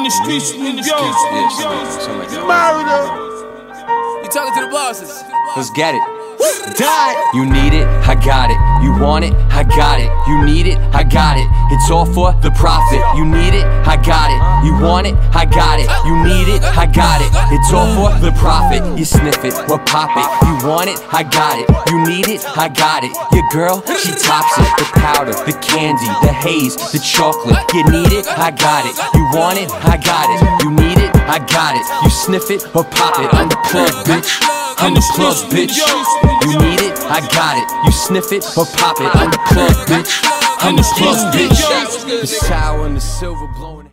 In the streets, in the streets, something like that. Murder. You talking to the bosses? Let's get it. Die. You need it, I got it. You want it, I got it. You need it, I got it. It's all for the profit. You need it, I got it. You want it, I got it. You need it, I got it. It's all for the profit. You sniff it or pop it. You want it, I got it. You need it, I got it. Your girl, she tops it. The powder, the candy, the haze, the chocolate. You need it, I got it. You want it, I got it. You need it, I got it. You sniff it or pop it. I'm the plug, bitch. I'm the plug, bitch. You need it, I got it. You sniff it or pop it. I'm the plug, bitch. I'm the plug, bitch. The sour and the silver blowing.